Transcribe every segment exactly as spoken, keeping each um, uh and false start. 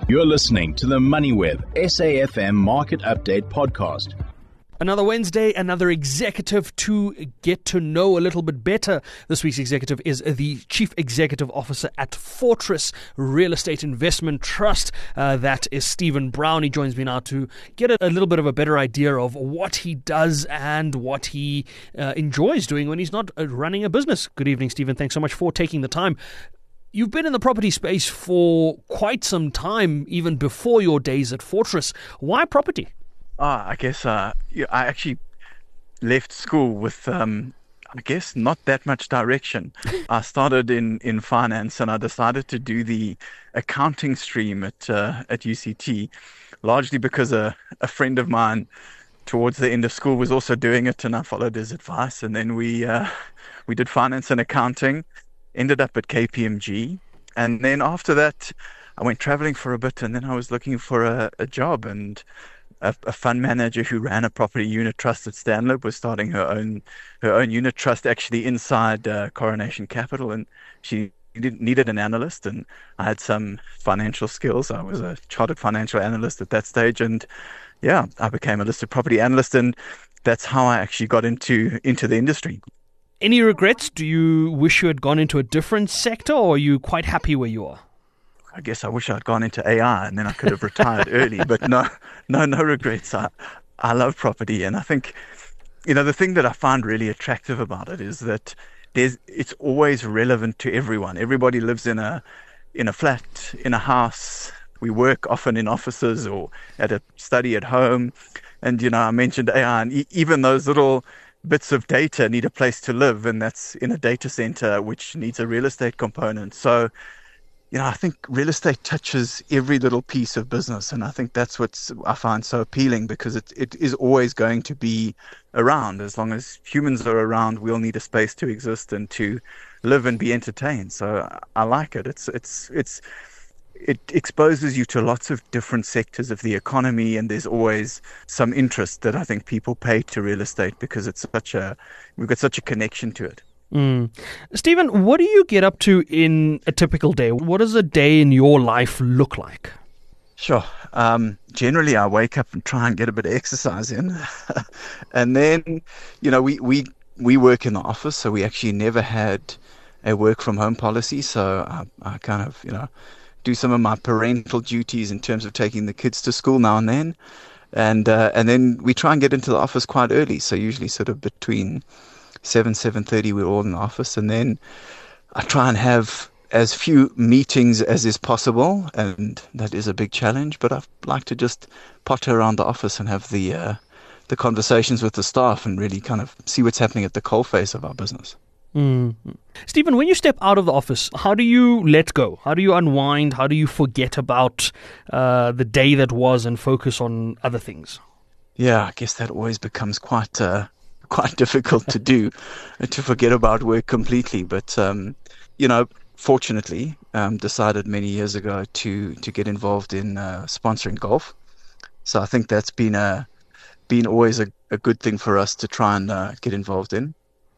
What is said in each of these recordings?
You're listening to the MoneyWeb S A F M Market Update Podcast. Another Wednesday, another executive to get to know a little bit better. This week's executive is the Chief Executive Officer at Fortress Real Estate Investment Trust. Uh, that is Stephen Brown. He joins me now to get a, a little bit of a better idea of what he does and what he uh, enjoys doing when he's not uh, running a business. Good evening, Stephen. Thanks so much for taking the time. You've been in the property space for quite some time, even before your days at Fortress. Why property? Ah, I guess uh, yeah, I actually left school with, um, I guess, not that much direction. I started in, in finance, and I decided to do the accounting stream at uh, at U C T, largely because a, a friend of mine towards the end of school was also doing it, and I followed his advice. And then we uh, we did finance and accounting. Ended up at K P M G, and then after that I went traveling for a bit, and then I was looking for a, a job, and a, a fund manager who ran a property unit trust at Stanlib was starting her own her own unit trust actually inside uh, Coronation Capital, and she needed, needed an analyst, and I had some financial skills. I was a chartered financial analyst at that stage, and yeah, I became a listed property analyst, and that's how I actually got into into the industry. Any regrets? Do you wish you had gone into a different sector, or are you quite happy where you are? I guess I wish I'd gone into A I and then I could have retired early, but no, no, no regrets. I, I love property, and I think, you know, the thing that I find really attractive about it is that there's, it's always relevant to everyone. Everybody lives in a, in a flat, in a house. We work often in offices or at a study at home. And, you know, I mentioned A I, and e- even those little bits of data need a place to live, and that's in a data center, which needs a real estate component. So, you know, I think real estate touches every little piece of business, and I think that's what I find so appealing, because it it is always going to be around. As long as humans are around, we'll need a space to exist and to live and be entertained. So I like it. It's it's it's it exposes you to lots of different sectors of the economy, and there's always some interest that I think people pay to real estate because it's such a we've got such a connection to it. Mm. Stephen, what do you get up to in a typical day? What does a day in your life look like? Sure. Um, generally, I wake up and try and get a bit of exercise in, and then, you know, we we we work in the office, so we actually never had a work from home policy. So I, I kind of, you know, do some of my parental duties in terms of taking the kids to school now and then. And uh, and then we try and get into the office quite early. So usually sort of between seven, seven thirty, we're all in the office. And then I try and have as few meetings as is possible. And that is a big challenge. But I like to just potter around the office and have the, uh, the conversations with the staff and really kind of see what's happening at the coalface of our business. Mm. Stephen, when you step out of the office, how do you let go? How do you unwind? How do you forget about uh, the day that was and focus on other things? Yeah, I guess that always becomes quite uh, quite difficult to do, to forget about work completely. But, um, you know, fortunately, um, decided many years ago to, to get involved in uh, sponsoring golf. So I think that's been, a, been always a, a good thing for us to try and uh, get involved in.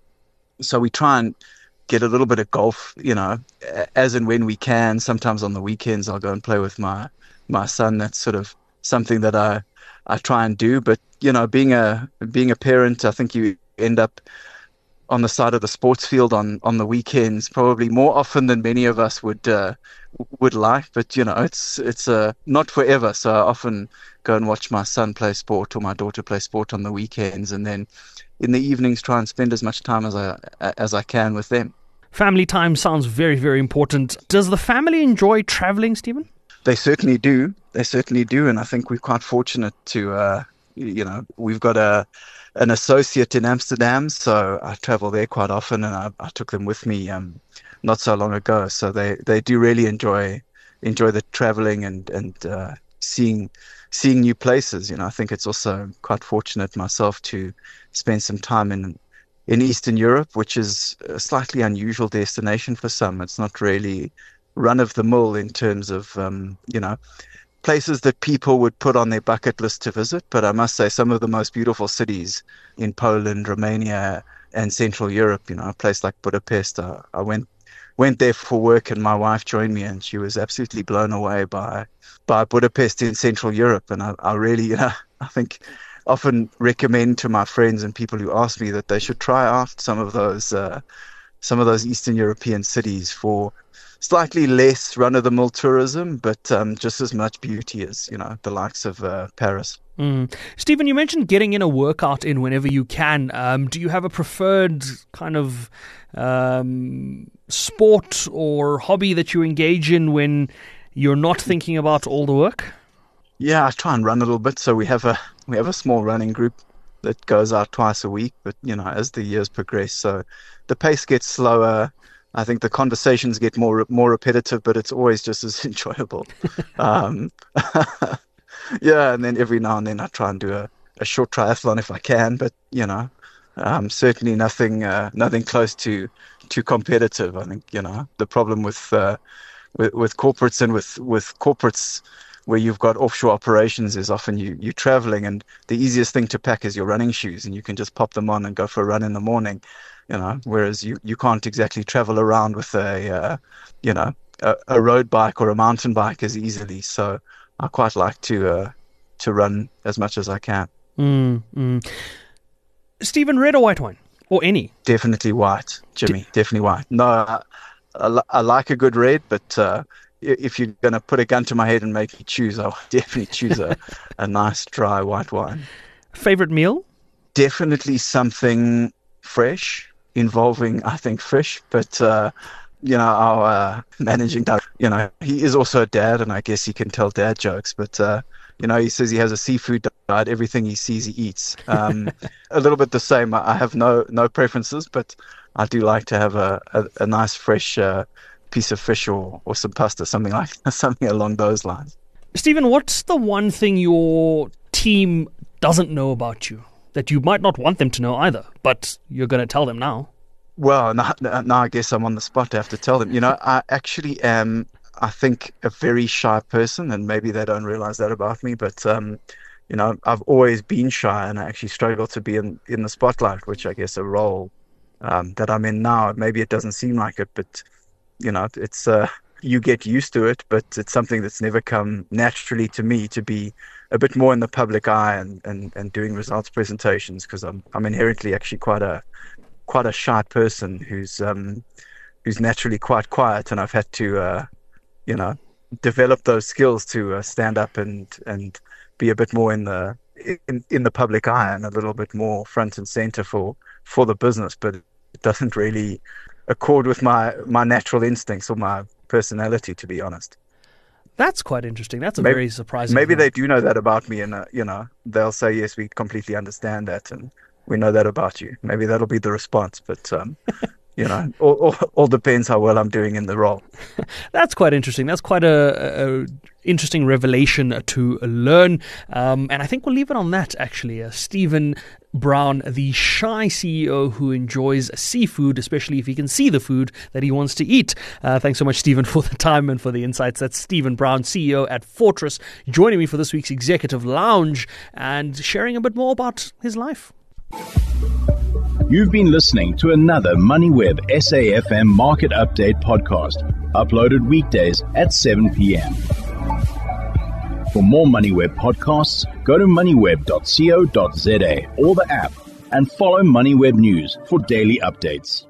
So we try and get a little bit of golf, you know, as and when we can. Sometimes on the weekends I'll go and play with my, my son. That's sort of something that I, I try and do. But, you know, being a being a parent, I think you end up on the side of the sports field on, on the weekends, probably more often than many of us would uh, would like. But, you know, it's it's uh, not forever. So I often go and watch my son play sport or my daughter play sport on the weekends, and then in the evenings try and spend as much time as I as I can with them. Family time sounds very, very important. Does the family enjoy traveling, Stephen? They certainly do. They certainly do. And I think we're quite fortunate to, uh, you know, we've got a an associate in Amsterdam, so I travel there quite often, and I, I took them with me um, not so long ago. So they, they do really enjoy enjoy the traveling and, and uh, seeing seeing new places. You know, I think it's also quite fortunate myself to spend some time in in Eastern Europe, which is a slightly unusual destination for some. It's not really run of the mill in terms of, um, you know, places that people would put on their bucket list to visit. But I must say, some of the most beautiful cities in Poland, Romania, and Central Europe, you know, a place like Budapest, uh, I went went there for work, and my wife joined me, and she was absolutely blown away by by Budapest in Central Europe. And I, I really, you know, I think often recommend to my friends and people who ask me that they should try out some of those uh, some of those Eastern European cities for slightly less run-of-the-mill tourism, but um, just as much beauty as, you know, the likes of uh, Paris. Mm. Stephen, you mentioned getting in a workout in whenever you can. Um, do you have a preferred kind of um, sport or hobby that you engage in when you're not thinking about all the work? Yeah, I try and run a little bit. So we have a we have a small running group that goes out twice a week. But, you know, as the years progress, so the pace gets slower. I think the conversations get more more repetitive, but it's always just as enjoyable. um, yeah, and then every now and then I try and do a, a short triathlon if I can, but, you know, um, certainly nothing uh, nothing close to too competitive. I think, you know, the problem with uh, with, with corporates and with, with corporates where you've got offshore operations is often you, you're traveling, and the easiest thing to pack is your running shoes, and you can just pop them on and go for a run in the morning. You know, whereas you, you can't exactly travel around with a, uh, you know, a, a road bike or a mountain bike as easily. So I quite like to uh, to run as much as I can. Mm, mm. Stephen, red or white wine? Or any? Definitely white, Jimmy. De- definitely white. No, I, I, I like a good red, but uh, if you're going to put a gun to my head and make me choose, I'll definitely choose a, a nice dry white wine. Favorite meal? Definitely something fresh, involving, I think, fish, but, uh, you know, our uh, managing director, you know, he is also a dad, and I guess he can tell dad jokes, but, uh, you know, he says he has a seafood diet. Everything he sees, he eats. Um, a little bit the same. I have no no preferences, but I do like to have a, a, a nice, fresh uh, piece of fish or, or some pasta, something like something along those lines. Stephen, what's the one thing your team doesn't know about you that you might not want them to know either, but you're going to tell them now? Well, now, now I guess I'm on the spot to have to tell them. You know, I actually am, I think, a very shy person, and maybe they don't realize that about me, but, um, you know, I've always been shy, and I actually struggle to be in, in the spotlight, which I guess a role um, that I'm in now. Maybe it doesn't seem like it, but, you know, it's uh, you get used to it, but it's something that's never come naturally to me to be a bit more in the public eye and, and, and doing results presentations, because I'm I'm inherently actually quite a quite a shy person who's um who's naturally quite quiet, and I've had to uh, you know develop those skills to uh, stand up and and be a bit more in the in, in the public eye and a little bit more front and center for for the business, but it doesn't really accord with my my natural instincts or my personality, to be honest. That's quite interesting. That's a maybe, very surprising Maybe thing. They do know that about me, and, uh, you know, they'll say, yes, we completely understand that, and we know that about you. Maybe that'll be the response, but, um, you know, all, all, all depends how well I'm doing in the role. That's quite interesting. That's quite a, a interesting revelation to learn. Um, and I think we'll leave it on that, actually. Uh, Stephen Brown, the shy C E O who enjoys seafood, especially if he can see the food that he wants to eat. Uh, thanks so much, Stephen, for the time and for the insights. That's Stephen Brown, C E O at Fortress, joining me for this week's Executive Lounge and sharing a bit more about his life. You've been listening to another MoneyWeb S A F M Market Update podcast, uploaded weekdays at seven p.m. For more MoneyWeb podcasts, go to moneyweb dot co dot za or the app and follow MoneyWeb News for daily updates.